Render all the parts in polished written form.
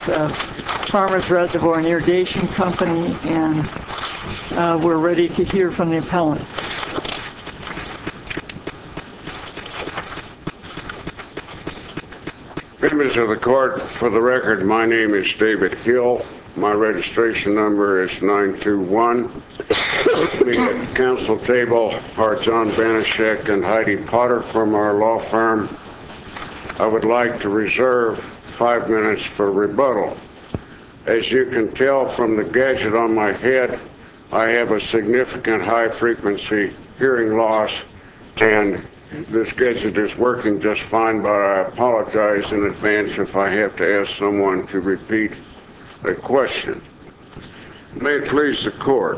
Farmers Reservoir and Irrigation Company, and we're ready to hear from the appellant. Members of the court, for the record, my name is David Hill. My registration number is 921. With me at the council table are John Banashek and Heidi Potter from our law firm. I would like to reserve 5 minutes for rebuttal. As you can tell from the gadget on my head, I have a significant high-frequency hearing loss, and this gadget is working just fine, but I apologize in advance if I have to ask someone to repeat a question. May it please the court.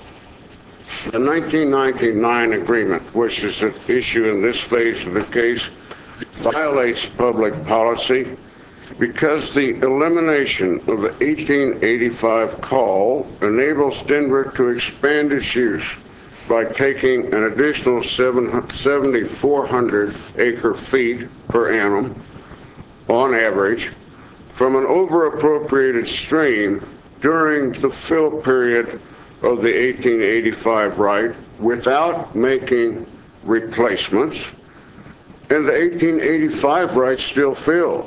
The 1999 agreement, which is at issue in this phase of the case, violates public policy because the elimination of the 1885 call enables Denver to expand its use by taking an additional 7,400 acre-feet per annum, on average, from an over-appropriated stream during the fill period of the 1885 right without making replacements, and the 1885 right still filled.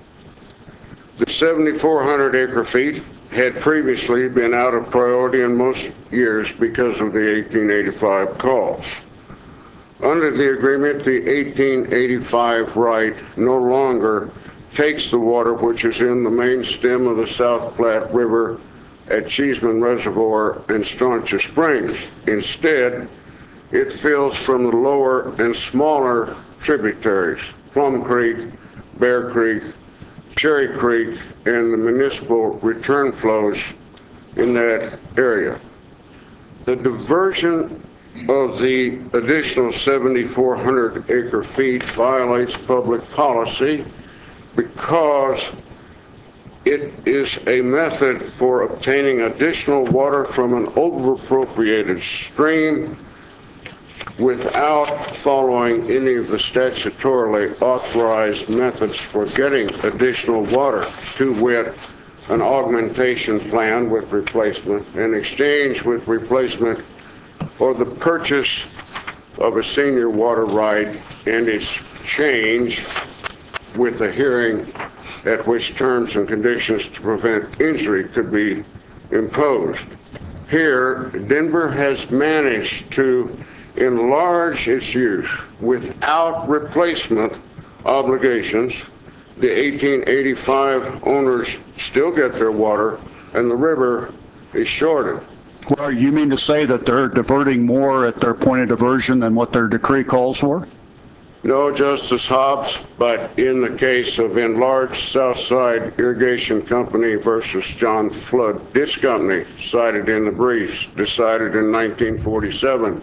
The 7,400 acre-feet had previously been out of priority in most years because of the 1885 calls. Under the agreement, the 1885 right no longer takes the water which is in the main stem of the South Platte River at Cheeseman Reservoir and Stauncher Springs. Instead, it fills from the lower and smaller tributaries, Plum Creek, Bear Creek, Cherry Creek, and the municipal return flows in that area. The diversion of the additional 7,400 acre-feet violates public policy because it is a method for obtaining additional water from an over-appropriated stream without following any of the statutorily authorized methods for getting additional water, to wit, an augmentation plan with replacement, an exchange with replacement, or the purchase of a senior water right and its change with a hearing at which terms and conditions to prevent injury could be imposed. Here, Denver has managed to enlarge its use without replacement obligations. The 1885 owners still get their water, and the river is shorted. Well, you mean to say that they're diverting more at their point of diversion than what their decree calls for? No, Justice Hobbs, but in the case of enlarged Southside Irrigation Company versus John Flood Ditch Company, cited in the briefs, decided in 1947,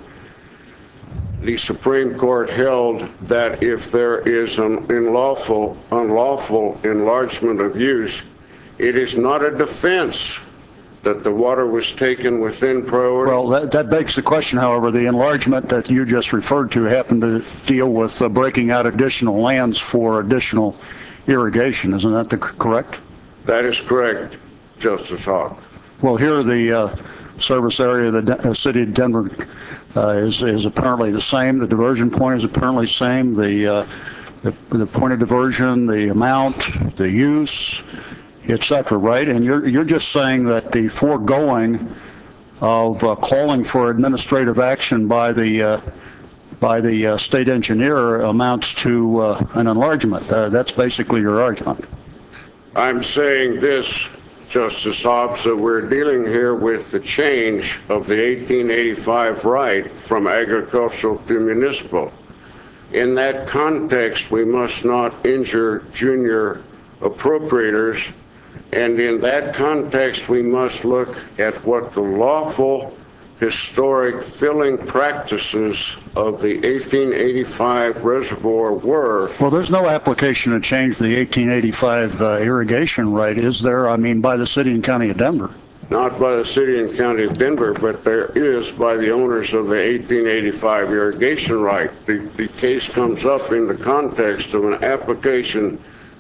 the Supreme Court held that if there is an unlawful enlargement of use, it is not a defense that the water was taken within priority. Well, that begs the question, however, the enlargement that you just referred to happened to deal with breaking out additional lands for additional irrigation. Isn't that correct? That is correct, Justice Hawk. Well, here the service area of the city of Denver is apparently the same. The diversion point is apparently the same. The point of diversion, the amount, the use, etc. Right? And you're just saying that the foregoing of calling for administrative action by the state engineer amounts to an enlargement. That's basically your argument. I'm saying this, Justice Hobbs, that we're dealing here with the change of the 1885 right from agricultural to municipal. In that context, we must not injure junior appropriators, and in that context, we must look at what the lawful historic filling practices of the 1885 reservoir were. Well, there's no application to change the 1885 irrigation right, is there? I mean, by the city and county of Denver. Not by the city and county of Denver, but there is by the owners of the 1885 irrigation right. The case comes up in the context of an application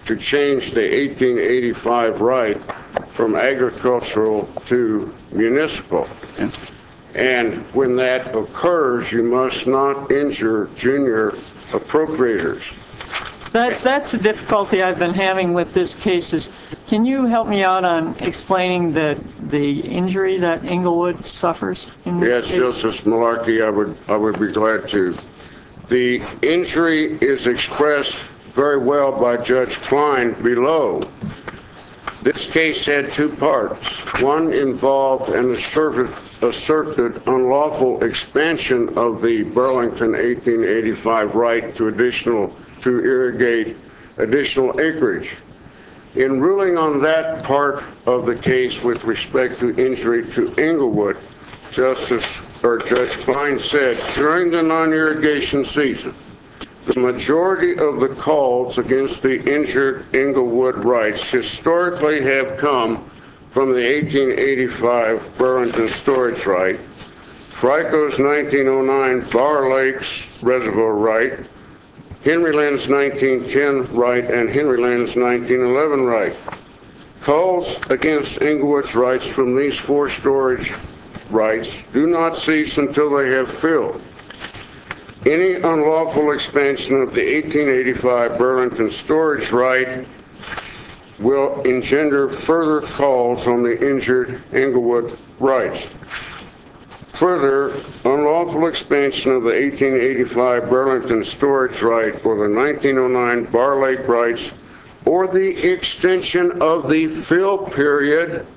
to change the 1885 right from agricultural to municipal. And when that occurs, you must not injure junior appropriators. That's the difficulty I've been having with this case is, can you help me out on explaining the injury that Englewood suffers in this Yes, case? Justice Malarkey, I would be glad to. The injury is expressed very well by Judge Klein below. This case had two parts. One involved an asserted unlawful expansion of the Burlington 1885 right to irrigate additional acreage. In ruling on that part of the case with respect to injury to Englewood, Judge Klein said, during the non-irrigation season, the majority of the calls against the injured Englewood rights historically have come from the 1885 Burlington storage right, FRICO's 1909 Bar Lakes Reservoir right, Henry Lynn's 1910 right, and Henry Lynn's 1911 right. Calls against Englewood's rights from these four storage rights do not cease until they have filled. Any unlawful expansion of the 1885 Burlington storage right will engender further calls on the injured Englewood rights. Further, unlawful expansion of the 1885 Burlington storage right or the 1909 Bar Lake rights or the extension of the fill period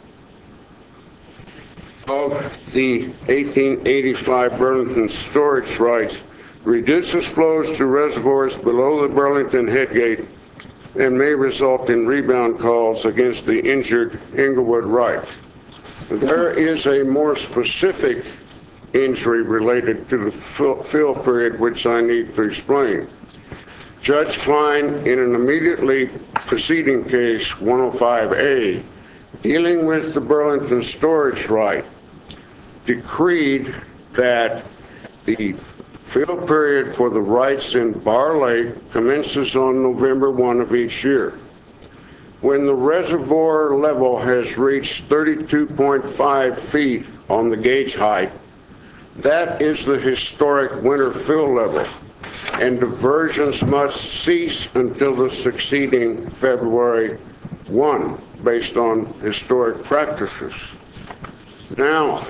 of the 1885 Burlington storage rights reduces flows to reservoirs below the Burlington headgate and may result in rebound calls against the injured Englewood rights. There is a more specific injury related to the fill period, which I need to explain. Judge Klein, in an immediately preceding case, 105A, dealing with the Burlington storage right, decreed that the fill period for the rights in Bar Lake commences on November 1 of each year. When the reservoir level has reached 32.5 feet on the gauge height, that is the historic winter fill level, and diversions must cease until the succeeding February 1, based on historic practices. Now,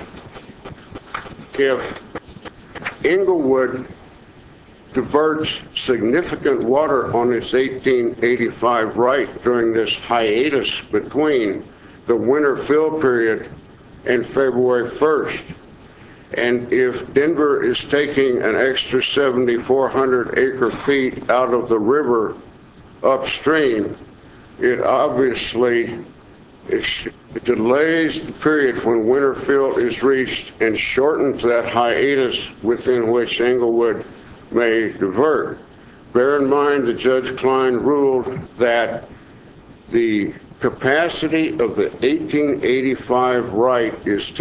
if Englewood diverts significant water on its 1885 right during this hiatus between the winter fill period and February 1st, and if Denver is taking an extra 7,400 acre feet out of the river upstream, it obviously delays the period when winter fill is reached and shortens that hiatus within which Englewood may divert. Bear in mind that Judge Klein ruled that the capacity of the 1885 right is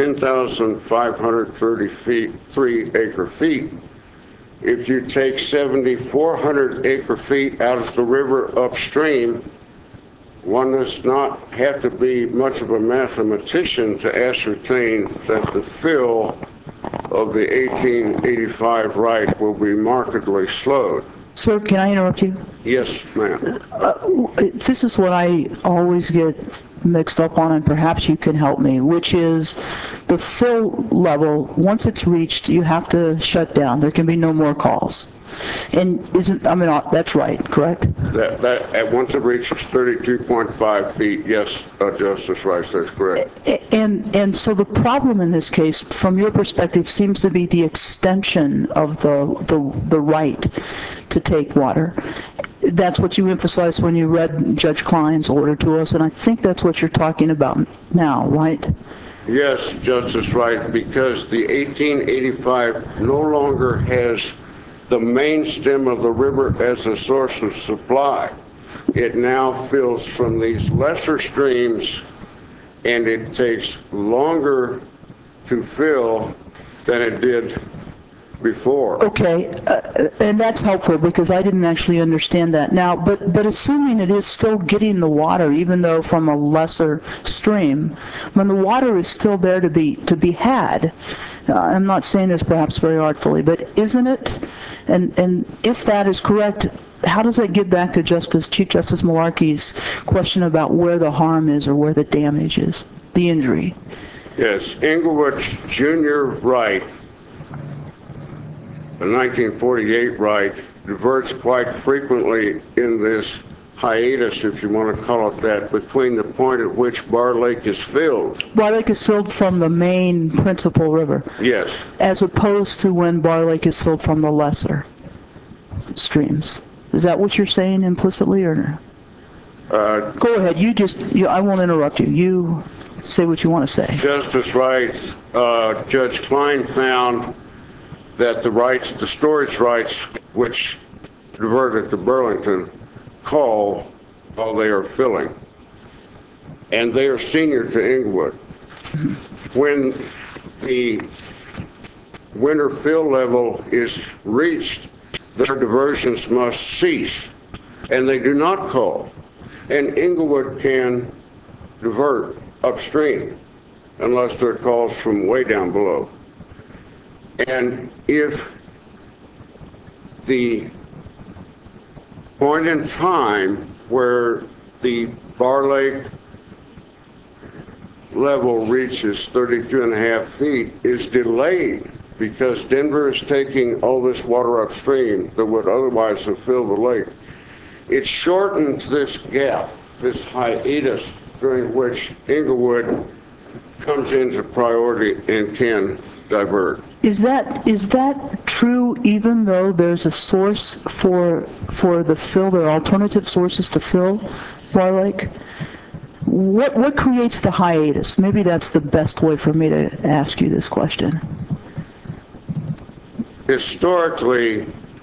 10,533 acre feet. If you take 7,400 acre feet out of the river upstream, one does not have to be much of a mathematician to ascertain that the fill of the 1885 right will be markedly slowed. Sir, can I interrupt you? Yes, ma'am. This is what I always get mixed up on, and perhaps you can help me, which is the fill level. Once it's reached, you have to shut down. There can be no more calls. And that's right, correct? That at once it reaches 32.5 feet, yes, Justice Rice, that's correct. And so the problem in this case, from your perspective, seems to be the extension of the right to take water. That's what you emphasized when you read Judge Klein's order to us, and I think that's what you're talking about now, right? Yes, Justice Wright, because the 1885 no longer has the main stem of the river as a source of supply. It now fills from these lesser streams, and it takes longer to fill than it did before. Okay, and that's helpful because I didn't actually understand that. Now, but assuming it is still getting the water, even though from a lesser stream, when the water is still there to be had, I'm not saying this perhaps very artfully, but isn't it? And if that is correct, how does that get back to Chief Justice Malarkey's question about where the harm is or where the damage is, the injury? Yes, Englewood's junior right, the 1948 right, diverts quite frequently in this hiatus, if you want to call it that, between the point at which Bar Lake is filled. Bar Lake is filled from the main principal river. Yes. As opposed to when Bar Lake is filled from the lesser streams. Is that what you're saying implicitly, or? Go ahead. I won't interrupt you. You say what you want to say. Justice Wright, Judge Klein found that the storage rights which diverted to Burlington call while they are filling. And they are senior to Englewood. When the winter fill level is reached, their diversions must cease, and they do not call. And Englewood can divert upstream unless there are calls from way down below. And if the point in time where the Bar Lake level reaches 32.5 feet is delayed because Denver is taking all this water upstream that would otherwise have filled the lake, it shortens this gap, this hiatus during which Englewood comes into priority and can divert. Is that true even though there's a source for the fill, there are alternative sources to fill Bar Lake? What creates the hiatus? Maybe that's the best way for me to ask you this question. Historically,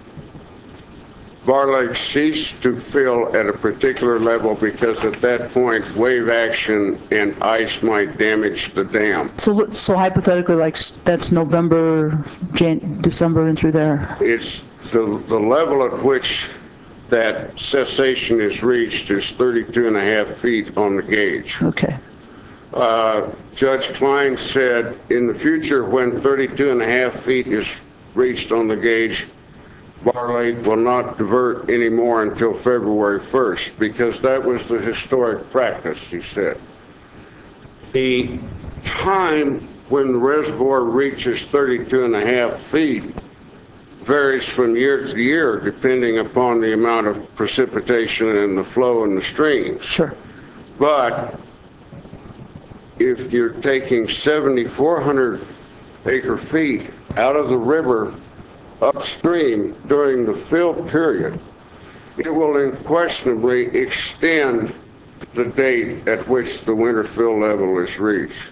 Bar Lake ceased to fill at a particular level because at that point wave action and ice might damage the dam. So hypothetically, like that's November, December and through there? It's the level at which that cessation is reached is 32.5 feet on the gauge. Okay. Judge Klein said in the future when 32.5 feet is reached on the gauge, Bar Lake will not divert anymore until February 1st because that was the historic practice, he said. The time when the reservoir reaches 32.5 feet varies from year to year depending upon the amount of precipitation and the flow in the streams. Sure. But if you're taking 7,400 acre feet out of the river upstream during the fill period, it will unquestionably extend the date at which the winter fill level is reached.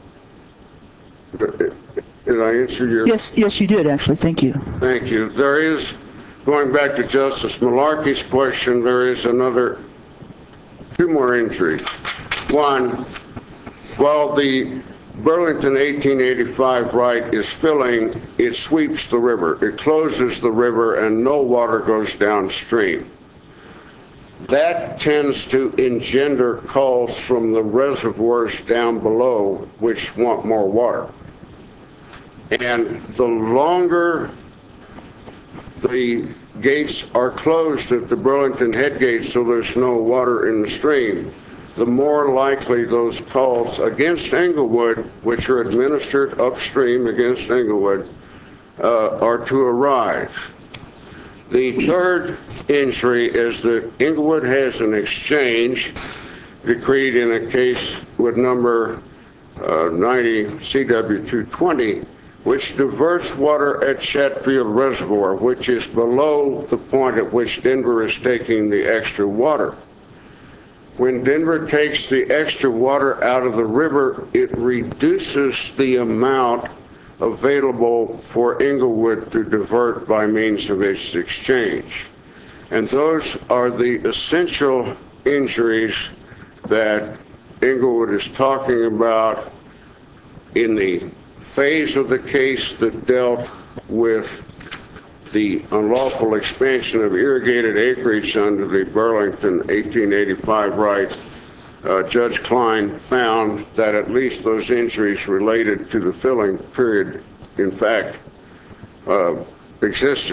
Did I answer your? Yes, you did actually. Thank you. Thank you. There is, going back to Justice Malarkey's question, there is two more injuries. One, while the Burlington 1885 right is filling, it sweeps the river. It closes the river and no water goes downstream. That tends to engender calls from the reservoirs down below which want more water. And the longer the gates are closed at the Burlington head gate so there's no water in the stream, the more likely those calls against Englewood, which are administered upstream against Englewood, are to arise. The third injury is that Englewood has an exchange decreed in a case with number 90 CW 220, which diverts water at Chatfield Reservoir, which is below the point at which Denver is taking the extra water. When Denver takes the extra water out of the river, it reduces the amount available for Englewood to divert by means of its exchange. And those are the essential injuries that Englewood is talking about in the phase of the case that dealt with the unlawful expansion of irrigated acreage under the Burlington 1885 right, Judge Klein found that at least those injuries related to the filling period, in fact, existed.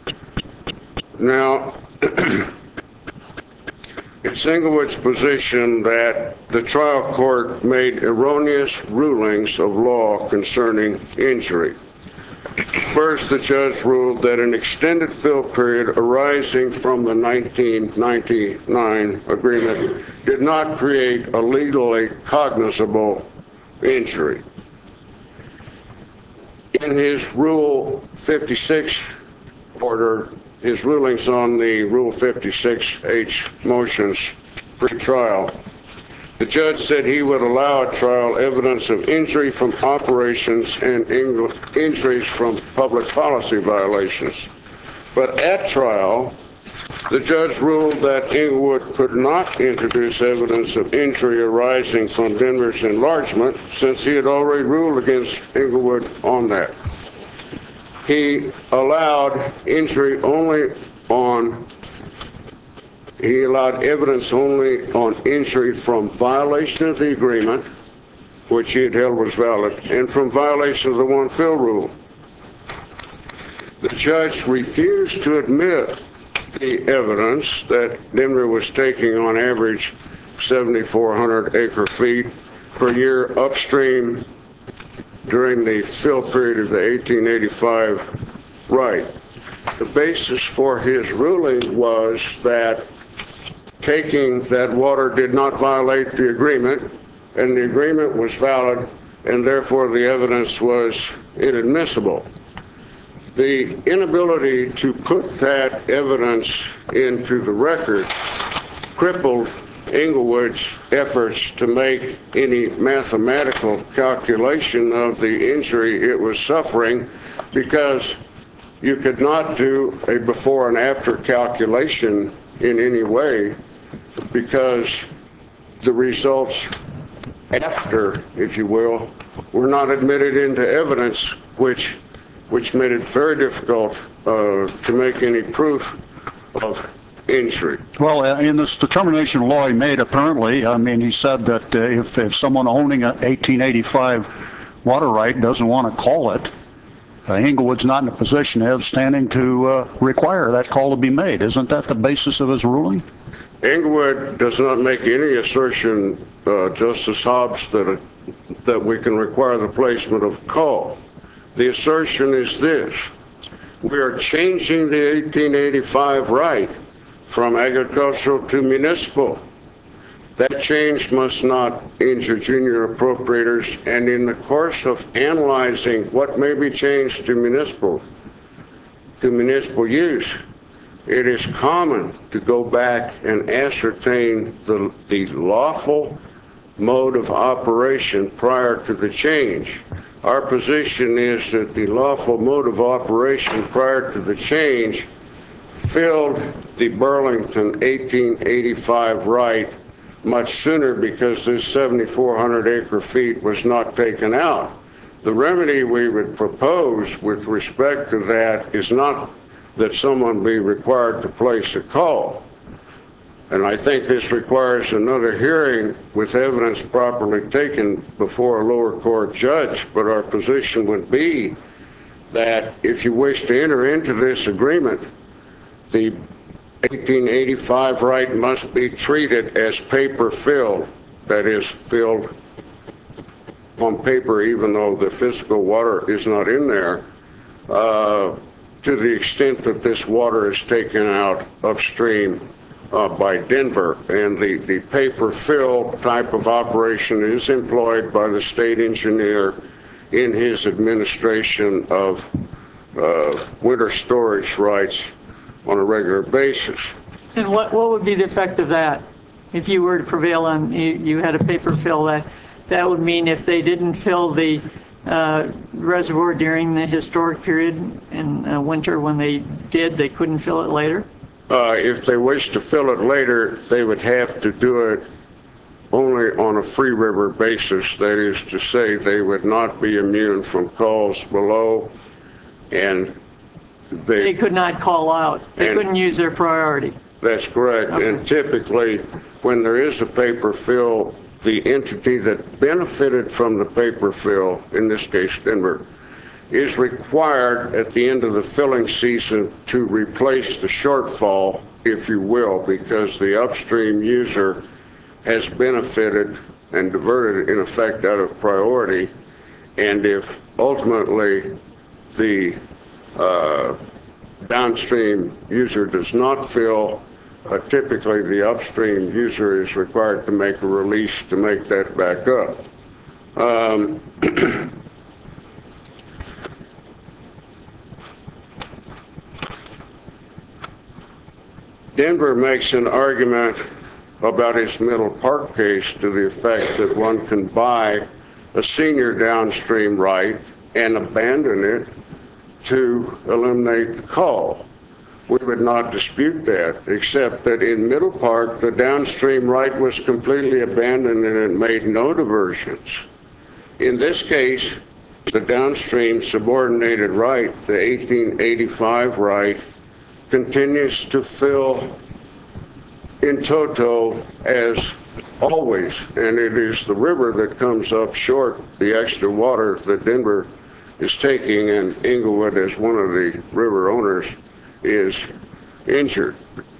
Now, it's Englewood's position that the trial court made erroneous rulings of law concerning injury. First, the judge ruled that an extended fill period arising from the 1999 agreement did not create a legally cognizable injury. In his Rule 56 order, his rulings on the Rule 56H motions pre-trial, the judge said he would allow at trial evidence of injury from operations and injuries from public policy violations. But at trial, the judge ruled that Englewood could not introduce evidence of injury arising from Denver's enlargement since he had already ruled against Englewood on that. He allowed evidence only on injury from violation of the agreement, which he had held was valid, and from violation of the one-fill rule. The judge refused to admit the evidence that Denver was taking on average 7,400 acre-feet per year upstream during the fill period of the 1885 right. The basis for his ruling was that taking that water did not violate the agreement, and the agreement was valid, and therefore the evidence was inadmissible. The inability to put that evidence into the record crippled Englewood's efforts to make any mathematical calculation of the injury it was suffering, because you could not do a before and after calculation in any way, because the results after, if you will, were not admitted into evidence, which made it very difficult to make any proof of injury. Well, in this determination law he made, apparently, I mean, he said that if someone owning an 1885 water right doesn't want to call it, Englewood's not in a position of standing to require that call to be made. Isn't that the basis of his ruling? Englewood does not make any assertion, Justice Hobbs, that we can require the placement of a call. The assertion is this: we are changing the 1885 right from agricultural to municipal. That change must not injure junior appropriators, and in the course of analyzing what may be changed to municipal use, it is common to go back and ascertain the lawful mode of operation prior to the change. Our position is that the lawful mode of operation prior to the change filled the Burlington 1885 right much sooner, because this 7,400 acre-feet was not taken out. The remedy we would propose with respect to that is not that someone be required to place a call. And I think this requires another hearing with evidence properly taken before a lower court judge, but our position would be that if you wish to enter into this agreement, the 1885 right must be treated as paper filled, that is, filled on paper even though the physical water is not in there, to the extent that this water is taken out upstream by Denver. And the paper fill type of operation is employed by the state engineer in his administration of winter storage rights on a regular basis. And what would be the effect of that? If you were to prevail on, you had a paper fill, that would mean if they didn't fill the reservoir during the historic period in winter, when they did, they couldn't fill it later? If they wish to fill it later, they would have to do it only on a free river basis. That is to say, they would not be immune from calls below And They could not call out. They And- couldn't use their priority. That's correct. And typically, when there is a paper fill, the entity that benefited from the paper fill, in this case Denver, is required at the end of the filling season to replace the shortfall, if you will, because the upstream user has benefited and diverted, in effect, out of priority. And if ultimately the downstream user does not fill, typically the upstream user is required to make a release to make that back up. Denver makes an argument about his Middle Park case to the effect that one can buy a senior downstream right and abandon it to eliminate the call. We would not dispute that, except that in Middle Park, the downstream right was completely abandoned and it made no diversions. In this case, the downstream subordinated right, the 1885 right, continues to fill in toto as always, and it is the river that comes up short, the extra water that Denver is taking, and Inglewood, as one of the river owners, is injured.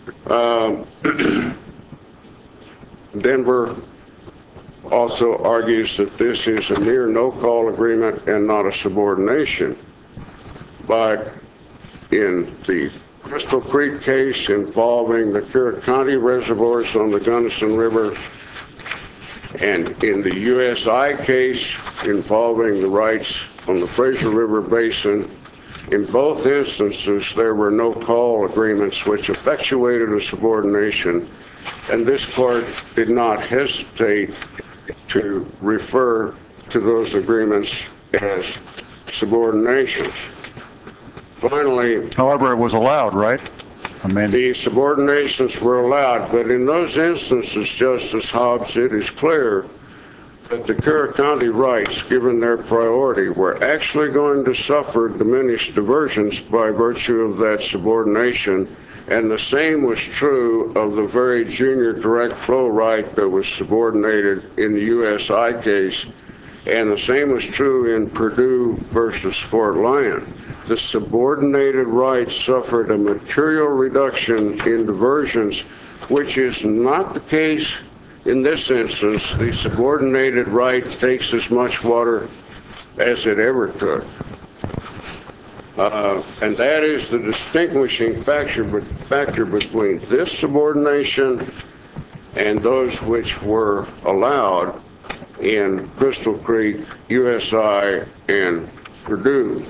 Denver also argues that this is a near no-call agreement and not a subordination. But in the Crystal Creek case involving the Keurig County reservoirs on the Gunnison River, and in the USI case involving the rights on the Fraser River Basin, in both instances there were no-call agreements which effectuated a subordination, and this court did not hesitate to refer to those agreements as subordinations. Finally, However, it was allowed, right? I mean, the subordinations were allowed, but in those instances, Justice Hobbs, it is clear that the Keurig County rights, given their priority, were actually going to suffer diminished diversions by virtue of that subordination, and the same was true of the very junior direct flow right that was subordinated in the USI case, and the same was true in Purdue versus Fort Lyon. The subordinated rights suffered a material reduction in diversions, which is not the case in this instance. The subordinated right takes as much water as it ever took. And that is the distinguishing factor between this subordination and those which were allowed in Crystal Creek, USI, and Purdue.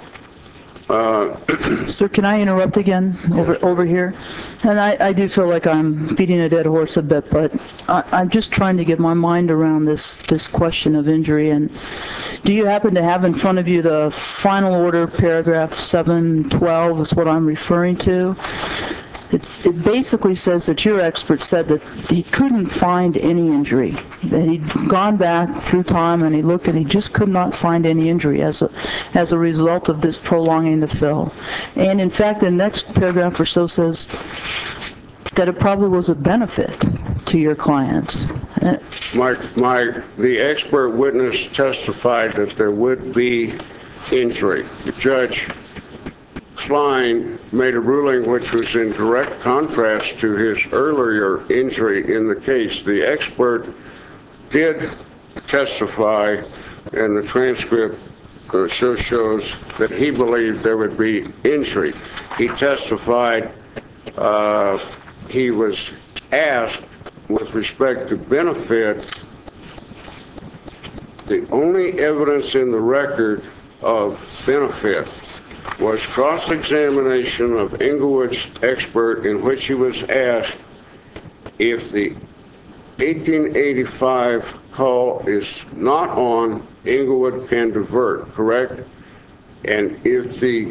Sir, can I interrupt again over here? And I do feel like I'm beating a dead horse a bit, but I'm just trying to get my mind around this question of injury. And do you happen to have in front of you the final order, paragraph 712 is what I'm referring to? It basically says that your expert said that he couldn't find any injury, that he'd gone back through time and he looked and he just could not find any injury as a result of this prolonging the fill. And in fact, the next paragraph or so says that it probably was a benefit to your clients. The expert witness testified that there would be injury. Judge Klein made a ruling which was in direct contrast to his earlier injury in the case. The expert did testify, and the transcript shows that he believed there would be injury. He testified, he was asked with respect to benefit, the only evidence in the record of benefit was cross-examination of Inglewood's expert, in which he was asked if the 1885 call is not on, Inglewood can divert, correct? And if the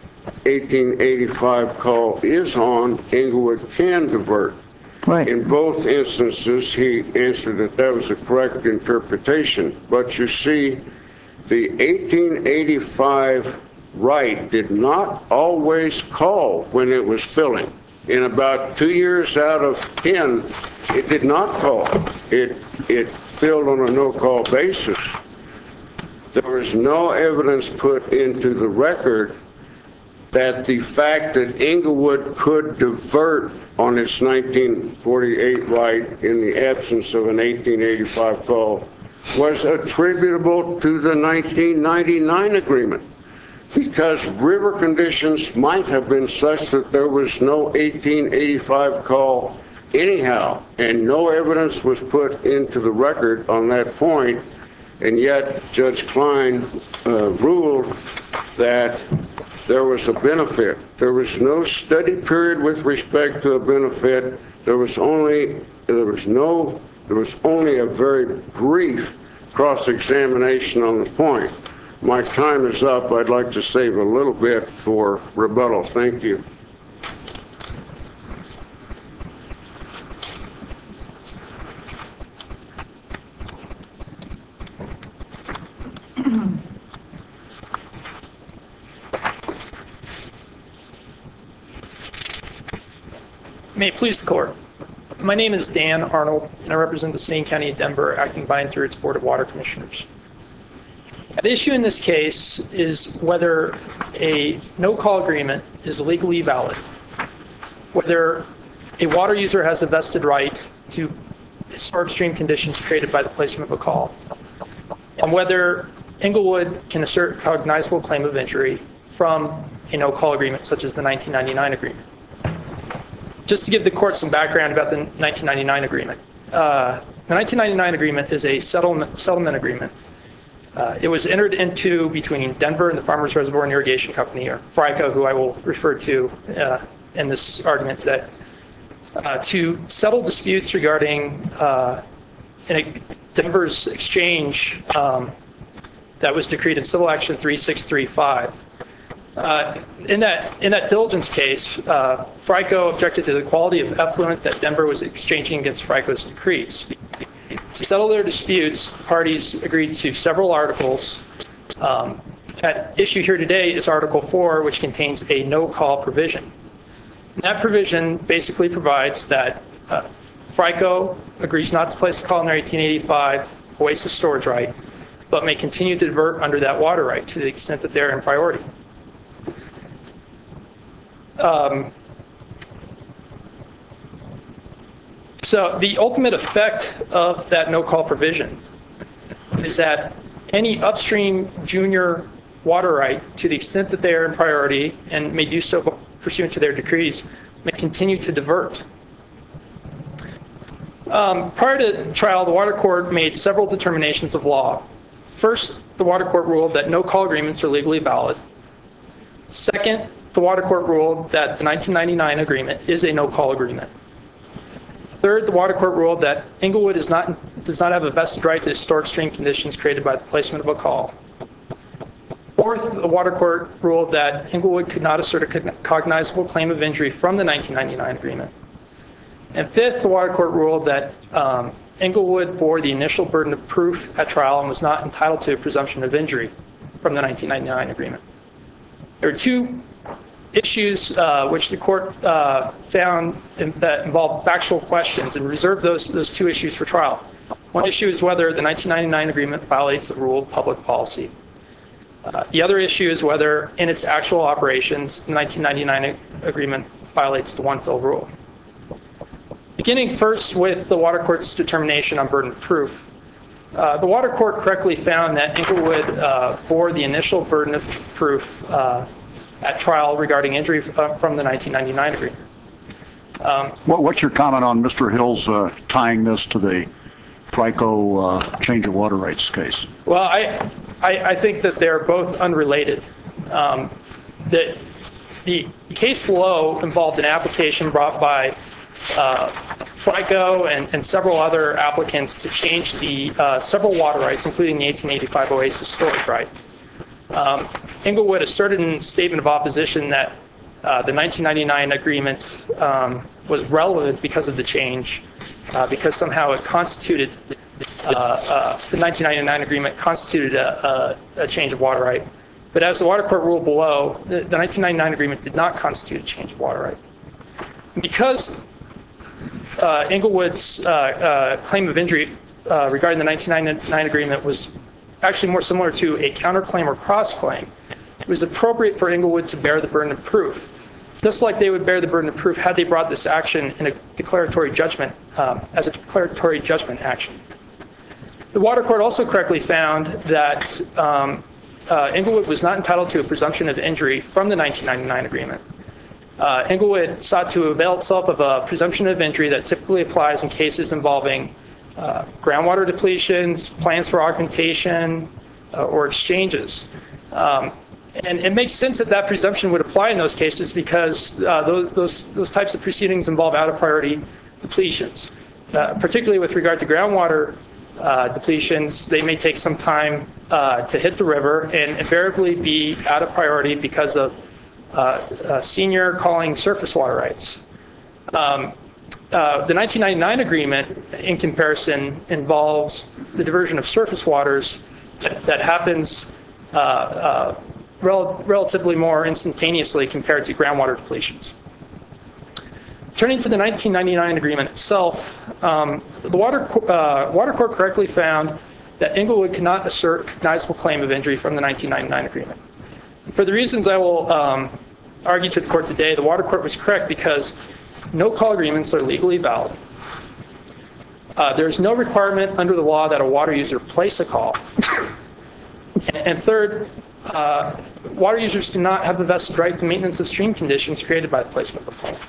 1885 call is on, Inglewood can divert. Right. In both instances, he answered that that was a correct interpretation. But you see, the 1885 right did not always call when it was filling. In about 2 years out of 10, it did not call. It filled on a no-call basis. There was no evidence put into the record that the fact that Englewood could divert on its 1948 right in the absence of an 1885 call was attributable to the 1999 agreement, because river conditions might have been such that there was no 1885 call anyhow, and no evidence was put into the record on that point, and yet Judge Klein ruled that there was a benefit. There was no study period with respect to a benefit. There was only a very brief cross-examination on the point. My time is up. I'd like to save a little bit for rebuttal. Thank you. May it please the court. My name is Dan Arnold, and I represent the State and County of Denver, acting by and through its Board of Water Commissioners. At issue in this case is whether a no-call agreement is legally valid, whether a water user has a vested right to historic stream conditions created by the placement of a call, and whether Englewood can assert a cognizable claim of injury from a no-call agreement such as the 1999 agreement. Just to give the court some background about the 1999 agreement. The 1999 agreement is a settlement agreement. It was entered into between Denver and the Farmers Reservoir and Irrigation Company, or FRICO, who I will refer to in this argument today, to settle disputes regarding Denver's exchange that was decreed in Civil Action 3635. In that diligence case, FRICO objected to the quality of effluent that Denver was exchanging against FRICO's decrees. To settle their disputes, the parties agreed to several articles. At issue here today is Article 4, which contains a no-call provision. And that provision basically provides that FRICO agrees not to place a call in their 1885 Oasis storage right, but may continue to divert under that water right to the extent that they're in priority. So the ultimate effect of that no-call provision is that any upstream junior water right, to the extent that they are in priority and may do so pursuant to their decrees, may continue to divert. Prior to trial, the Water Court made several determinations of law. First, the Water Court ruled that no-call agreements are legally valid. Second, the Water Court ruled that the 1999 agreement is a no-call agreement. Third, the Water Court ruled that Englewood does not have a vested right to historic stream conditions created by the placement of a call. Fourth, the Water Court ruled that Englewood could not assert a cognizable claim of injury from the 1999 agreement. And fifth, the Water Court ruled that Englewood bore the initial burden of proof at trial and was not entitled to a presumption of injury from the 1999 agreement. There are two issues which the court found that involved factual questions and reserved those two issues for trial. One issue is whether the 1999 agreement violates a rule of public policy. The other issue is whether, in its actual operations, the 1999 agreement violates the one-fill rule. Beginning first with the Water Court's determination on burden of proof, the Water Court correctly found that Englewood bore the initial burden of proof at trial regarding injury from the 1999 agreement. What's your comment on Mr. Hill's tying this to the FRICO change of water rights case? Well, I think that they're both unrelated. The case below involved an application brought by FRICO and several other applicants to change the several water rights, including the 1885 Oasis storage right. Englewood asserted in a statement of opposition that the 1999 agreement was relevant because of the change, because somehow it constituted, the 1999 agreement constituted a change of water right. But as the water court ruled below, the 1999 agreement did not constitute a change of water right. Because Englewood's claim of injury regarding the 1999 agreement was actually more similar to a counterclaim or cross-claim, it was appropriate for Englewood to bear the burden of proof, just like they would bear the burden of proof had they brought this action in a declaratory judgment, as a declaratory judgment action. The water court also correctly found that Englewood was not entitled to a presumption of injury from the 1999 agreement. Englewood sought to avail itself of a presumption of injury that typically applies in cases involving groundwater depletions, plans for augmentation, or exchanges. And it makes sense that that presumption would apply in those cases because those types of proceedings involve out-of-priority depletions. Particularly with regard to groundwater depletions, they may take some time to hit the river and invariably be out of priority because of senior calling surface water rights. The 1999 agreement, in comparison, involves the diversion of surface waters that happens relatively more instantaneously compared to groundwater depletions. Turning to the 1999 agreement itself, the water court correctly found that Englewood could not assert a cognizable claim of injury from the 1999 agreement. For the reasons I will argue to the court today, the water court was correct because no call agreements are legally valid. There is no requirement under the law that a water user place a call. And third, water users do not have a vested right to maintenance of stream conditions created by the placement of the call.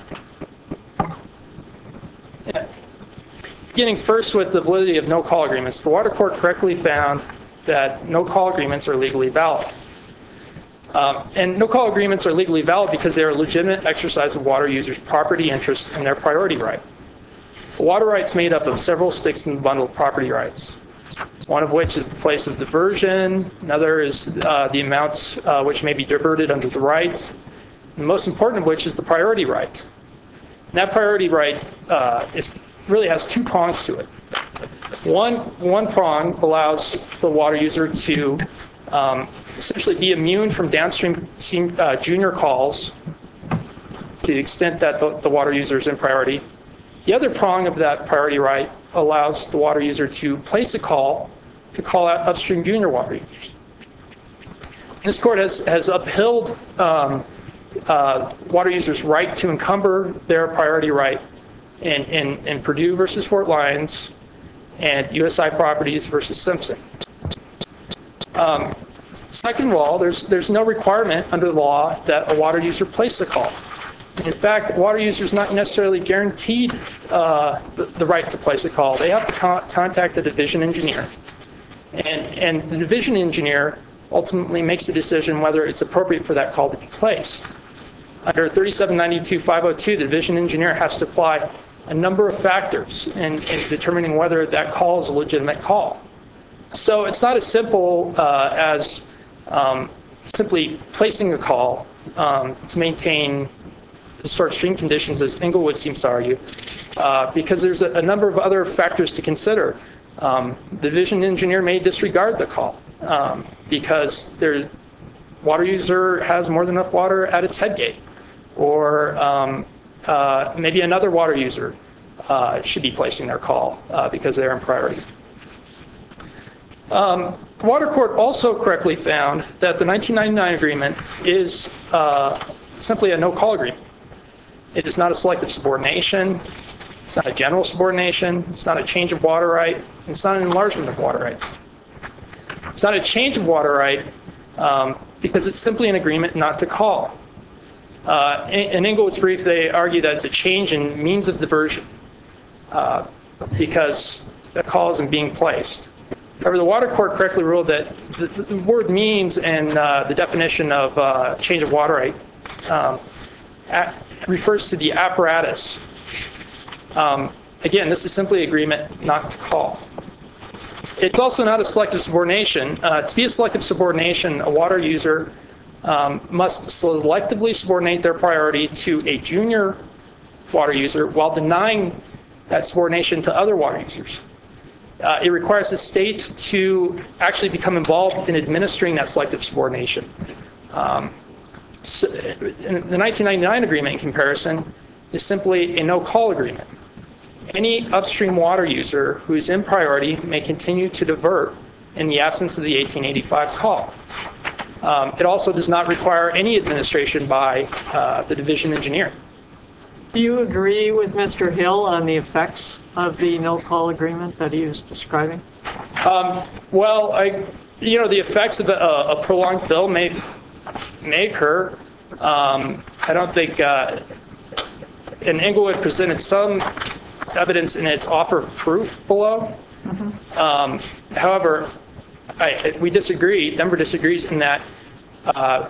Beginning first with the validity of no call agreements, the water court correctly found that no call agreements are legally valid. And no call agreements are legally valid because they are a legitimate exercise of water users' property interest and their priority right. The water right's made up of several sticks in the bundle of property rights, one of which is the place of diversion, another is the amount which may be diverted under the right, and the most important of which is the priority right. And that priority right really has two prongs to it. One prong allows the water user to essentially be immune from downstream junior calls to the extent that the water user is in priority. The other prong of that priority right allows the water user to place a call to call out upstream junior water users. This court has upheld water users' right to encumber their priority right in Purdue versus Fort Lyons and USI Properties versus Simpson. Second of all, there's no requirement under the law that a water user place a call. In fact, water users not necessarily guaranteed the right to place a call. They have to contact the division engineer. And the division engineer ultimately makes the decision whether it's appropriate for that call to be placed. Under 3792-502, the division engineer has to apply a number of factors in determining whether that call is a legitimate call. So it's not as simple as simply placing a call to maintain historic stream conditions, as Englewood seems to argue, because there's a number of other factors to consider. The division engineer may disregard the call because their water user has more than enough water at its head gate, or maybe another water user should be placing their call because they're in priority. The water court also correctly found that the 1999 agreement is simply a no-call agreement. It is not a selective subordination. It's not a general subordination. It's not a change of water right. It's not an enlargement of water rights. It's not a change of water right because it's simply an agreement not to call. In Englewood's brief, they argue that it's a change in means of diversion because the call isn't being placed. However, the water court correctly ruled that the word means and the definition of change of water right refers to the apparatus. Again, this is simply agreement not to call. It's also not a selective subordination. To be a selective subordination, a water user must selectively subordinate their priority to a junior water user while denying that subordination to other water users. it requires the state to actually become involved in administering that selective subordination. So in the 1999 agreement, in comparison, is simply a no-call agreement. Any upstream water user who is in priority may continue to divert in the absence of the 1885 call. It also does not require any administration by the division engineer. Do you agree with Mr. Hill on the effects of the no-call agreement that he was describing? Well, the effects of a prolonged fill may occur. I don't think, and Englewood presented some evidence in its offer of proof below. However, we disagree. Denver disagrees in that I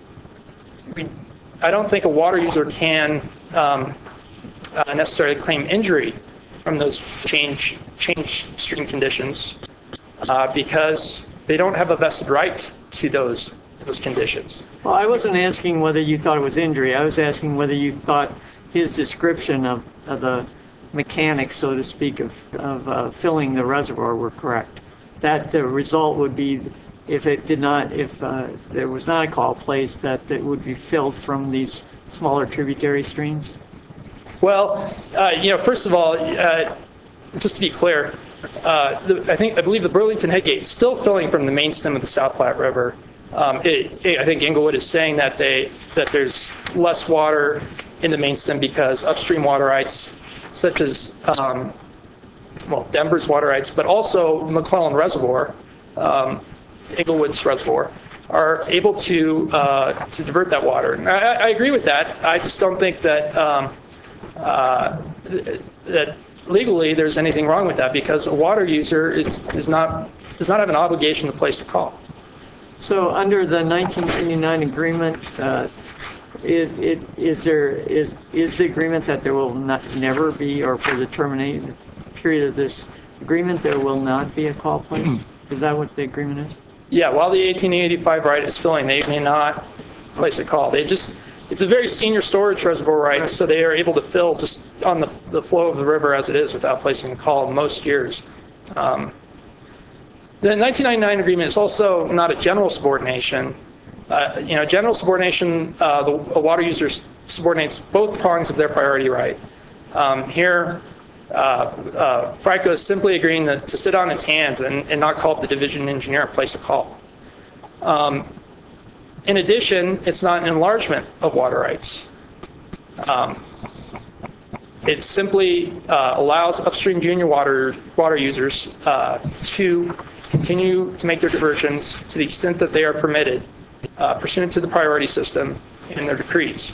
don't think a water user can necessarily claim injury from those change stream conditions because they don't have a vested right to those conditions. Well, I wasn't asking whether you thought it was injury. I was asking whether you thought his description of the mechanics, so to speak, of filling the reservoir were correct. That the result would be, if there was not a call placed, that it would be filled from these smaller tributary streams? Well, first of all, just to be clear, I believe the Burlington Headgate is still filling from the main stem of the South Platte River. I think Englewood is saying that there's less water in the main stem because upstream water rights, such as Denver's water rights, but also McClellan Reservoir, Englewood's reservoir, are able to divert that water. And I agree with that. I just don't think that that legally there's anything wrong with that because a water user does not have an obligation to place a call. So under the 1999 agreement, is the agreement that there will never be, or for the terminating period of this agreement, there will not be a call placed? Is that what the agreement is? Yeah, while the 1885 right is filling, they may not place a call. It's a very senior storage reservoir right, so they are able to fill just on the flow of the river as it is without placing a call most years. The 1999 agreement is also not a general subordination. General subordination, a water user subordinates both prongs of their priority right. Here, FRICO is simply agreeing to sit on its hands and not call up the division engineer and place a call. In addition, it's not an enlargement of water rights. It simply allows upstream junior water users to continue to make their diversions to the extent that they are permitted pursuant to the priority system in their decrees.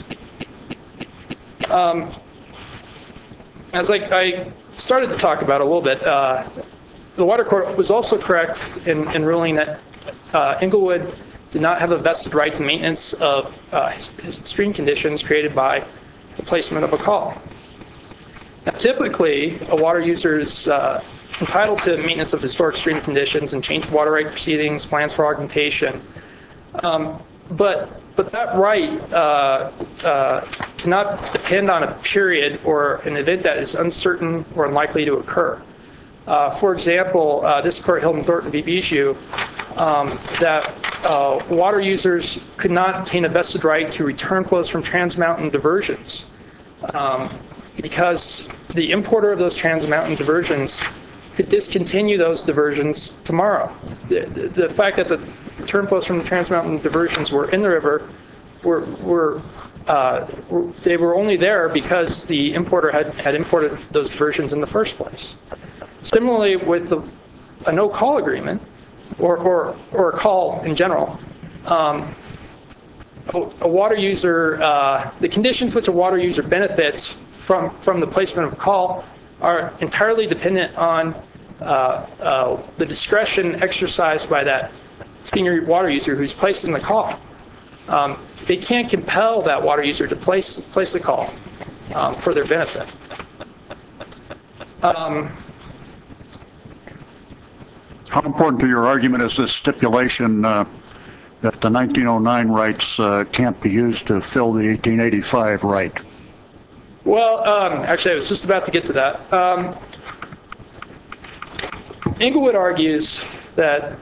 As I started to talk about a little bit, the Water Court was also correct in ruling that Englewood did not have a vested right to maintenance of stream conditions created by the placement of a call. Now, typically, a water user is entitled to maintenance of historic stream conditions and change of water right proceedings, plans for augmentation. But that right cannot depend on a period or an event that is uncertain or unlikely to occur. For example, this court held in Thornton v. Bijou that water users could not obtain a vested right to return flows from trans-mountain diversions because the importer of those trans-mountain diversions could discontinue those diversions tomorrow. The fact that the return flows from the trans-mountain diversions were in the river they were only there because the importer had imported those diversions in the first place. Similarly, with a no-call agreement, or a call in general, a water user, the conditions which a water user benefits from the placement of a call are entirely dependent on the discretion exercised by that senior water user who's placing the call. They can't compel that water user to place the call for their benefit. How important to your argument is this stipulation that the 1909 rights can't be used to fill the 1885 right? Well, actually, I was just about to get to that. Englewood argues that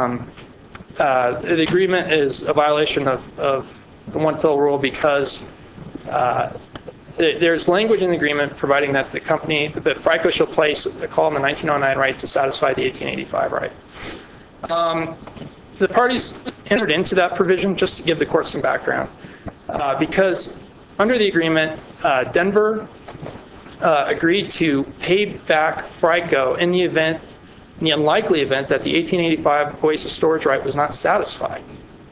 the agreement is a violation of the one-fill rule because there's language in the agreement providing that the company, that FRICO shall place a call on the 1909 right to satisfy the 1885 right. The parties entered into that provision, just to give the court some background, because under the agreement, Denver agreed to pay back FRICO in the unlikely event that the 1885 Oasis storage right was not satisfied.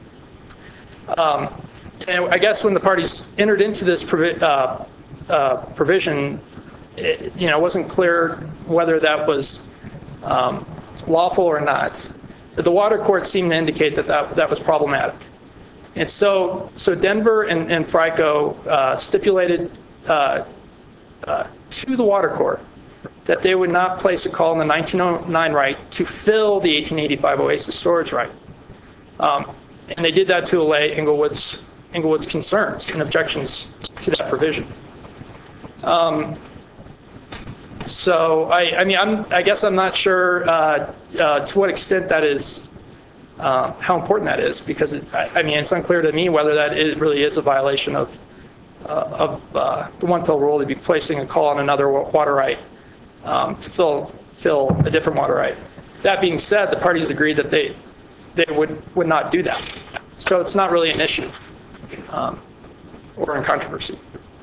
And I guess when the parties entered into this provision, it wasn't clear whether that was lawful or not. The water court seemed to indicate that was problematic. And so Denver and FRICO stipulated to the water court that they would not place a call on the 1909 right to fill the 1885 Oasis storage right. And they did that to allay Englewood's concerns and objections to that provision. So I guess I'm not sure to what extent that is, how important that is, because it's unclear to me whether that really is a violation of the one-fill rule to be placing a call on another water right to fill a different water right. That being said, the parties agreed that they would not do that. So it's not really an issue or in controversy.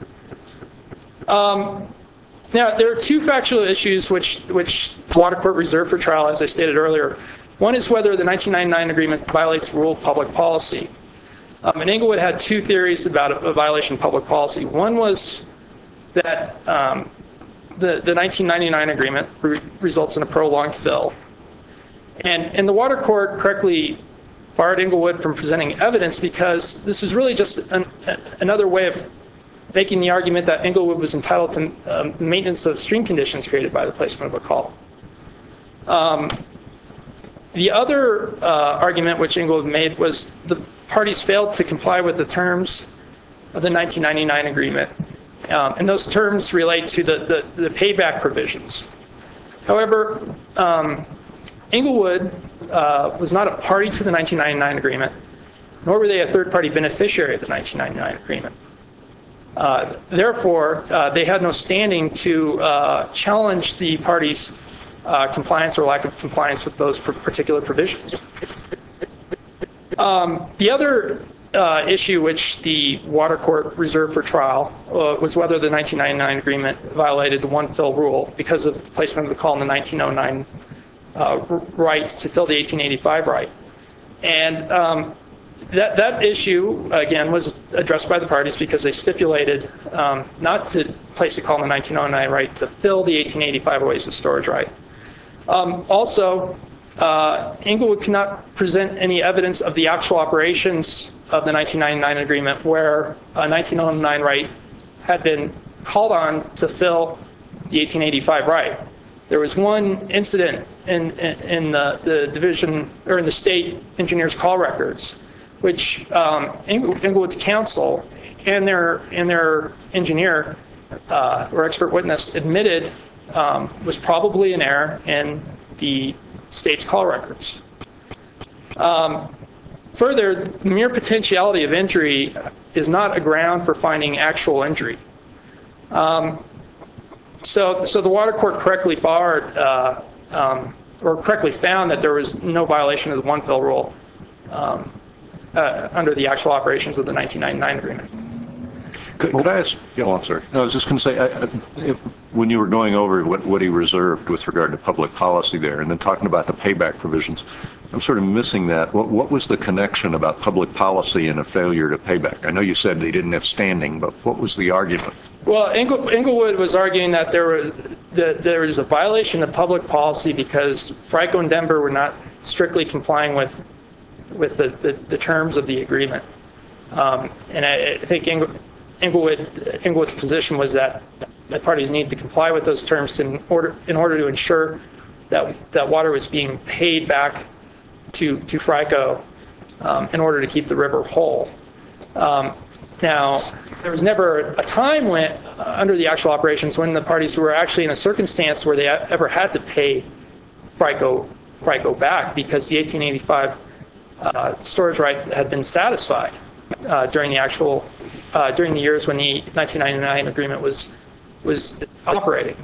Now, there are two factual issues which the water court reserved for trial, as I stated earlier. One is whether the 1999 agreement violates the rule of public policy. And Englewood had two theories about a violation of public policy. One was that the 1999 agreement results in a prolonged fill. And the water court correctly barred Englewood from presenting evidence because this was really just another way of making the argument that Englewood was entitled to maintenance of stream conditions created by the placement of a call. The other argument which Englewood made was the parties failed to comply with the terms of the 1999 agreement. And those terms relate to the payback provisions. However, Englewood was not a party to the 1999 agreement, nor were they a third-party beneficiary of the 1999 agreement. Therefore, they had no standing to challenge the parties' compliance or lack of compliance with those particular provisions. The other issue which the water court reserved for trial was whether the 1999 agreement violated the one-fill rule because of the placement of the call in the 1909 right to fill the 1885 right. And that issue, again, was addressed by the parties because they stipulated not to place a call in the 1909 right to fill the 1885 Oasis storage right. Also, Englewood could not present any evidence of the actual operations of the 1999 agreement where a 1909 right had been called on to fill the 1885 right. There was one incident in the division, or in the state engineer's call records, which Englewood's counsel and their engineer or expert witness admitted was probably an error in the state's call records. Further, the mere potentiality of injury is not a ground for finding actual injury. So the water court correctly barred or correctly found that there was no violation of the one-fill rule under the actual operations of the 1999 agreement. Could I ask? Yeah, well, I'm sorry. No, I was just going to say, when you were going over what he reserved with regard to public policy there, and then talking about the payback provisions, I'm sort of missing that. What was the connection about public policy and a failure to pay back? I know you said they didn't have standing, but what was the argument? Well, Englewood was arguing that there was a violation of public policy because FRICO and Denver were not strictly complying with the terms of the agreement. And I think Englewood's position was that the parties need to comply with those terms in order to ensure that water was being paid back to FRICO in order to keep the river whole. Now, there was never a time when, under the actual operations, when the parties were actually in a circumstance where they ever had to pay probably go back, because the 1885 storage right had been satisfied during the years when the 1999 agreement was operating.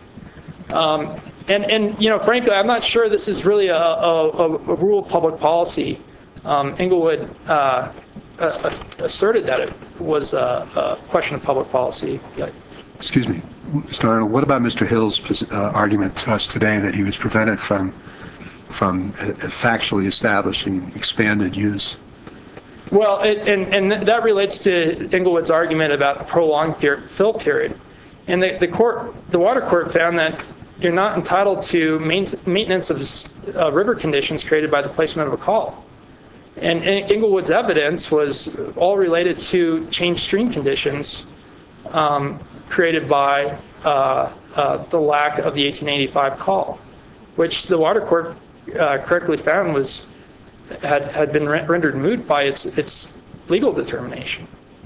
And frankly, I'm not sure this is really a rule of public policy. Englewood asserted that it was a question of public policy. Excuse me, Mr. Arnold, what about Mr. Hill's argument to us today that he was prevented from factually establishing expanded use? Well, and that relates to Englewood's argument about a prolonged fill period. And the water court found that you're not entitled to maintenance of river conditions created by the placement of a call. And Englewood's evidence was all related to changed stream conditions created by the lack of the 1885 call, which the water court correctly found had been rendered moot by its legal determination.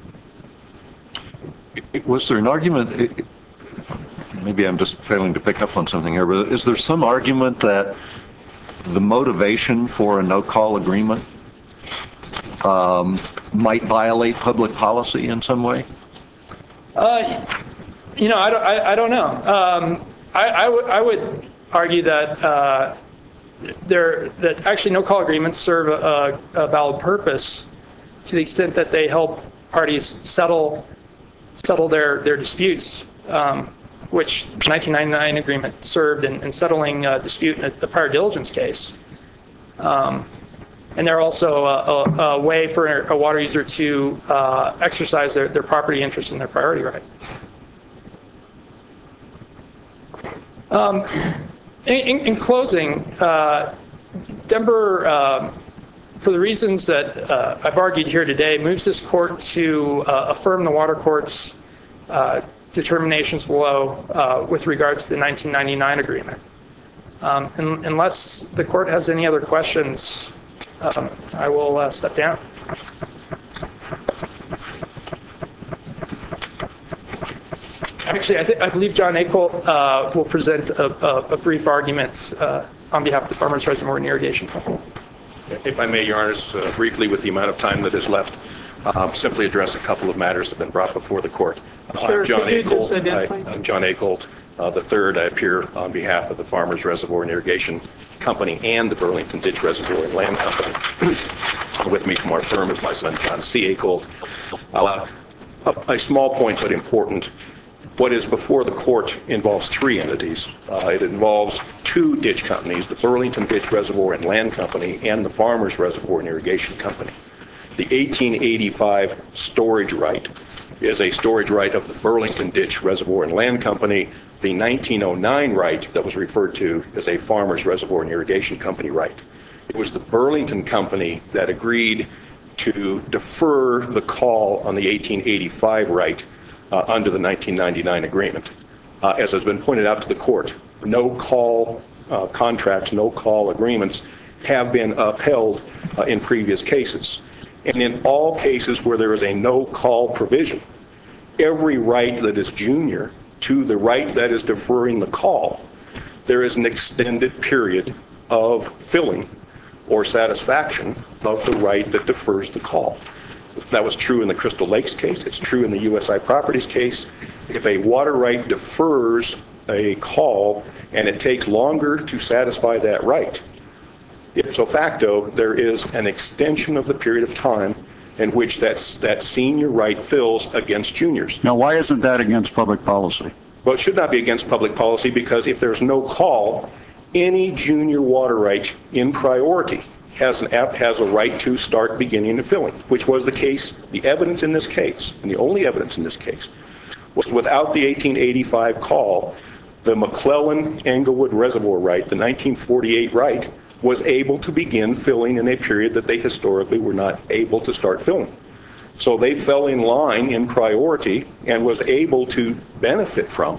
Was there an argument, maybe I'm just failing to pick up on something here, but is there some argument that the motivation for a no-call agreement might violate public policy in some way? I don't know. I would argue that that actually no-call agreements serve a valid purpose to the extent that they help parties settle their disputes, which the 1999 agreement served in settling a dispute in the prior diligence case. And they're also a way for a water user to exercise their property interest in their priority right. In closing, Denver, for the reasons that I've argued here today, moves this court to affirm the water court's determinations below with regards to the 1999 agreement. Unless the court has any other questions, I will step down. Actually, I believe John Akel will present a brief argument on behalf of the Farmers Reservoir and Irrigation Company. If I may, Your Honors, briefly with the amount of time that is left, simply address a couple of matters that have been brought before the court. Sure. I'm John Akel. I'm John Akel, the third. I appear on behalf of the Farmers Reservoir and Irrigation Company and the Burlington Ditch Reservoir and Land Company. With me from our firm is my son, John C. Akel. A small point, but important. What is before the court involves three entities. It involves two ditch companies, the Burlington Ditch Reservoir and Land Company and the Farmers Reservoir and Irrigation Company. The 1885 storage right is a storage right of the Burlington Ditch Reservoir and Land Company. The 1909 right that was referred to as a Farmers Reservoir and Irrigation Company right. It was the Burlington Company that agreed to defer the call on the 1885 right under the 1999 agreement. As has been pointed out to the court, no call contracts, no call agreements have been upheld in previous cases. And in all cases where there is a no call provision, every right that is junior to the right that is deferring the call, there is an extended period of filling or satisfaction of the right that defers the call. That was true in the Crystal Lakes case. It's true in the USI Properties case. If a water right defers a call and it takes longer to satisfy that right, ipso facto, there is an extension of the period of time in which that senior right fills against juniors. Now, why isn't that against public policy? Well, it should not be against public policy because if there's no call, any junior water right in priority has a right to start beginning the filling, which was the case. The evidence in this case, and the only evidence in this case, was without the 1885 call, the McClellan-Englewood Reservoir right, the 1948 right, was able to begin filling in a period that they historically were not able to start filling. So they fell in line in priority and was able to benefit from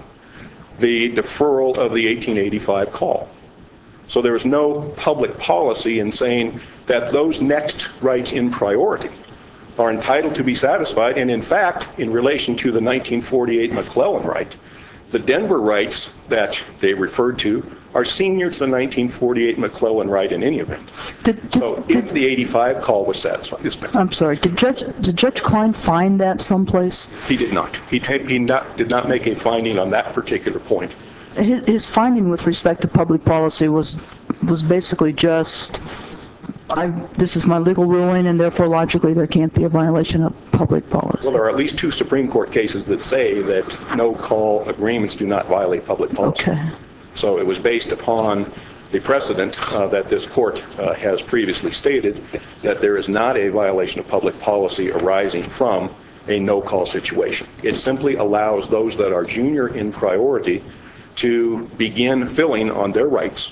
the deferral of the 1885 call. So there is no public policy in saying that those next rights in priority are entitled to be satisfied. And in fact, in relation to the 1948 McClellan right, the Denver rights that they referred to are senior to the 1948 McClellan right in any event. So if the 85 call was satisfied, yes, ma'am. I'm sorry, did Judge Klein find that someplace? He did not. He did not make a finding on that particular point. His finding with respect to public policy was basically just, this is my legal ruling, and therefore logically there can't be a violation of public policy. Well, there are at least 2 Supreme Court cases that say that no-call agreements do not violate public policy. Okay. So it was based upon the precedent that this court has previously stated that there is not a violation of public policy arising from a no-call situation. It simply allows those that are junior in priority to begin filling on their rights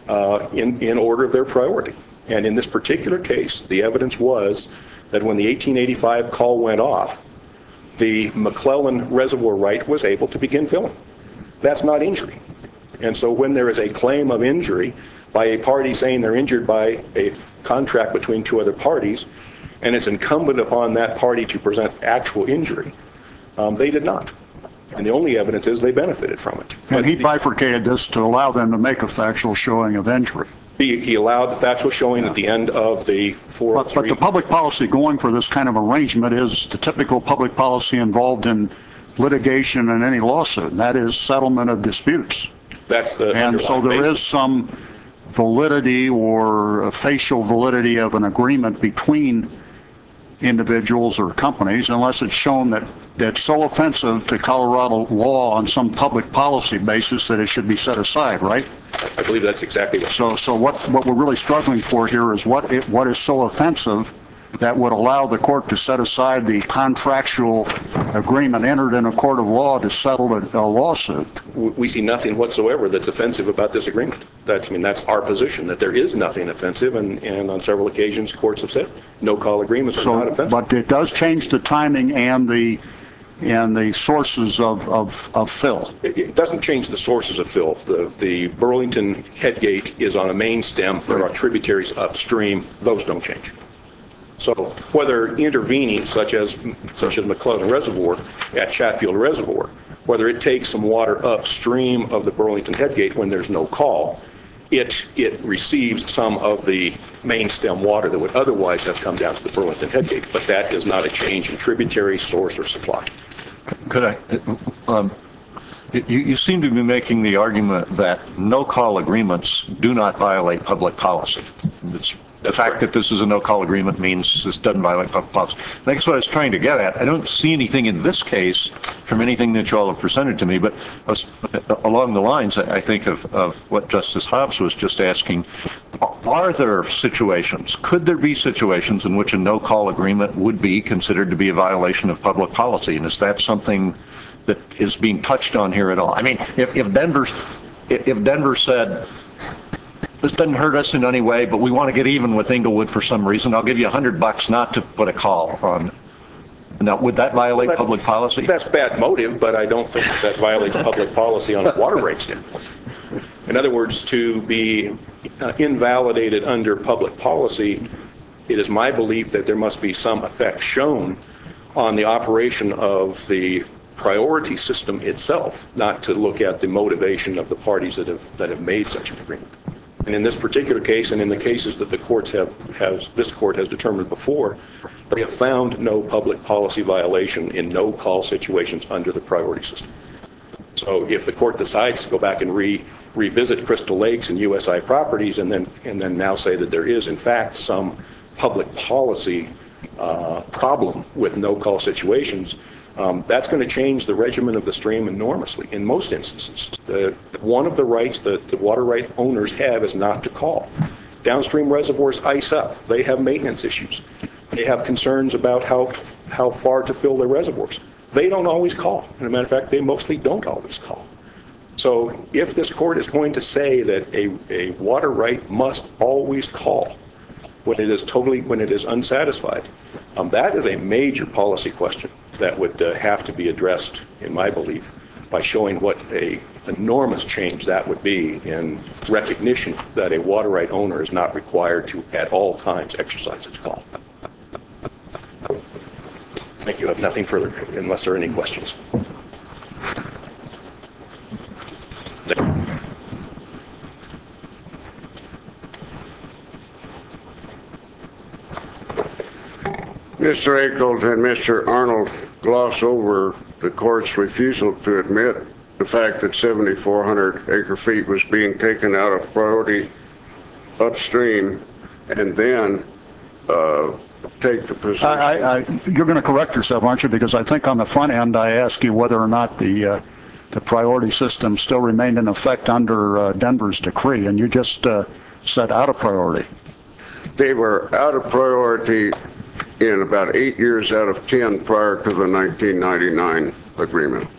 in order of their priority. And in this particular case, the evidence was that when the 1885 call went off, the McClellan Reservoir right was able to begin filling. That's not injury. And so when there is a claim of injury by a party saying they're injured by a contract between 2 other parties, and it's incumbent upon that party to present actual injury, they did not. And the only evidence is they benefited from it. And he bifurcated this to allow them to make a factual showing of injury. He allowed the factual showing at the end of the 403. But the public policy going for this kind of arrangement is the typical public policy involved in litigation and any lawsuit, and that is settlement of disputes. That's the And so there is some validity or facial validity of an agreement between individuals or companies, unless it's shown that that's so offensive to Colorado law on some public policy basis that it should be set aside, right? I believe that's exactly what. So what we're really struggling for here is what is so offensive that would allow the court to set aside the contractual agreement entered in a court of law to settle a lawsuit. We see nothing whatsoever that's offensive about this agreement. That's our position, that there is nothing offensive, and on several occasions courts have said no-call agreements are not offensive. But it does change the timing and the sources of fill. It doesn't change the sources of fill. The Burlington headgate is on a main stem. There are tributaries upstream. Those don't change. So whether intervening, such as McClellan Reservoir at Chatfield Reservoir, whether it takes some water upstream of the Burlington headgate when there's no call, it receives some of the main stem water that would otherwise have come down to the Burlington headgate. But that is not a change in tributary, source, or supply. Could I? You seem to be making the argument that no-call agreements do not violate public policy. The fact that this is a no-call agreement means this doesn't violate public policy. That's what I was trying to get at. I don't see anything in this case from anything that you all have presented to me, but along the lines, I think, of what Justice Hobbs was just asking, are there situations, could there be situations in which a no-call agreement would be considered to be a violation of public policy? And is that something that is being touched on here at all? I mean, if Denver said, this doesn't hurt us in any way, but we want to get even with Inglewood for some reason, I'll give you $100 not to put a call on. Now, would that violate public policy? That's bad motive, but I don't think that violates public policy on a water rate standpoint. In other words, to be invalidated under public policy, it is my belief that there must be some effect shown on the operation of the priority system itself, not to look at the motivation of the parties that have made such an agreement. And in this particular case, and in the cases that the courts this court has determined before, they have found no public policy violation in no-call situations under the priority system. So if the court decides to go back and revisit Crystal Lakes and USI Properties, and then now say that there is in fact some public policy problem with no-call situations, that's going to change the regimen of the stream enormously in most instances. One of the rights that the water right owners have is not to call. Downstream reservoirs ice up. They have maintenance issues. They have concerns about how far to fill their reservoirs. They don't always call. As a matter of fact, they mostly don't always call. So if this court is going to say that a water right must always call when it is unsatisfied, that is a major policy question that would have to be addressed, in my belief, by showing what an enormous change that would be in recognition that a water right owner is not required to at all times exercise its call. Thank you. I have nothing further unless there are any questions. Mr. Akold and Mr. Arnold gloss over the court's refusal to admit the fact that 7,400 acre-feet was being taken out of priority upstream and then take the position. You're going to correct yourself, aren't you? Because I think on the front end, I asked you whether or not the priority system still remained in effect under Denver's decree, and you just said out of priority. They were out of priority in about 8 years out of 10 prior to the 1999 agreement.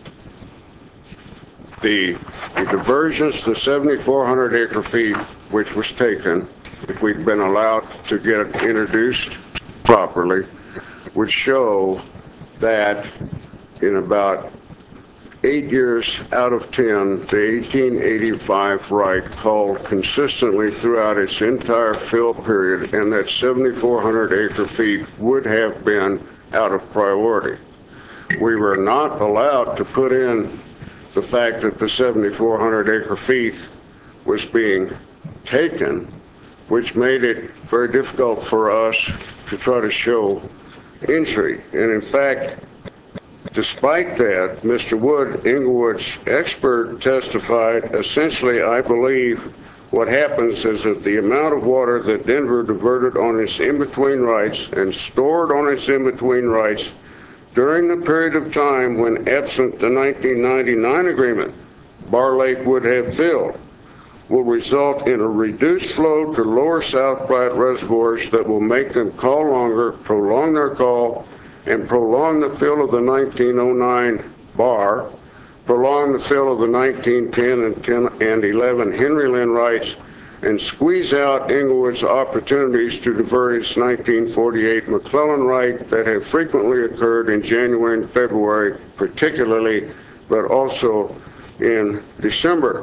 The diversions, the 7,400 acre-feet, which was taken, if we'd been allowed to get it introduced properly, would show that in about 8 years out of 10, the 1885 right called consistently throughout its entire fill period, and that 7,400 acre-feet would have been out of priority. We were not allowed to put in the fact that the 7,400 acre-feet was being taken, which made it very difficult for us to try to show injury. And in fact, despite that, Mr. Wood, Inglewood's expert, testified, essentially, I believe what happens is that the amount of water that Denver diverted on its in-between rights and stored on its in-between rights during the period of time when, absent the 1999 agreement, Bar Lake would have filled, will result in a reduced flow to lower South Platte reservoirs that will make them call longer, prolong their call, and prolong the fill of the 1909 bar, prolong the fill of the 1910 and 10 and 11 Henry Lynn rights, and squeeze out Inglewood's opportunities to divert its 1948 McClellan right that have frequently occurred in January and February, particularly, but also in December.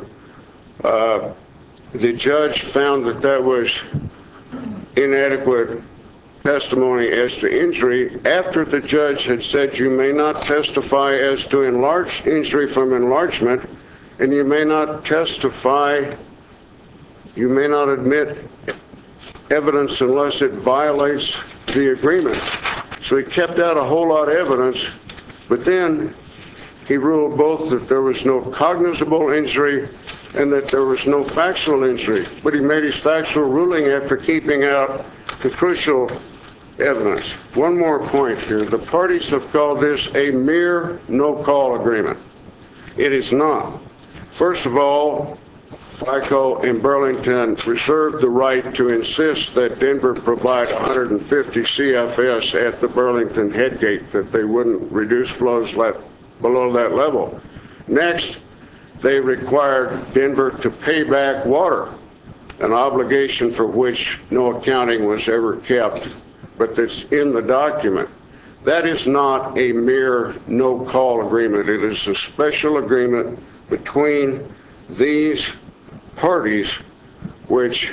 The judge found that that was inadequate testimony as to injury after the judge had said you may not testify as to enlarged injury from enlargement, and you may not testify, you may not admit evidence unless it violates the agreement. So he kept out a whole lot of evidence, but then he ruled both that there was no cognizable injury and that there was no factual injury. But he made his factual ruling after keeping out the crucial evidence. One more point here. The parties have called this a mere no-call agreement. It is not. First of all, FICO in Burlington reserved the right to insist that Denver provide 150 CFS at the Burlington headgate, that they wouldn't reduce flows below that level. Next, they required Denver to pay back water, an obligation for which no accounting was ever kept, but that's in the document. That is not a mere no-call agreement. It is a special agreement between these parties, which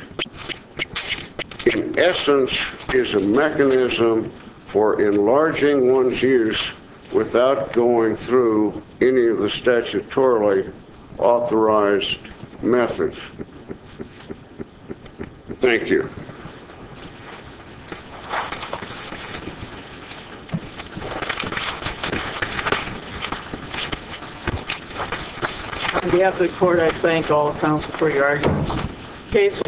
in essence is a mechanism for enlarging one's use without going through any of the statutorily authorized methods. Thank you. On behalf of the court, I thank all counsel for your arguments. Case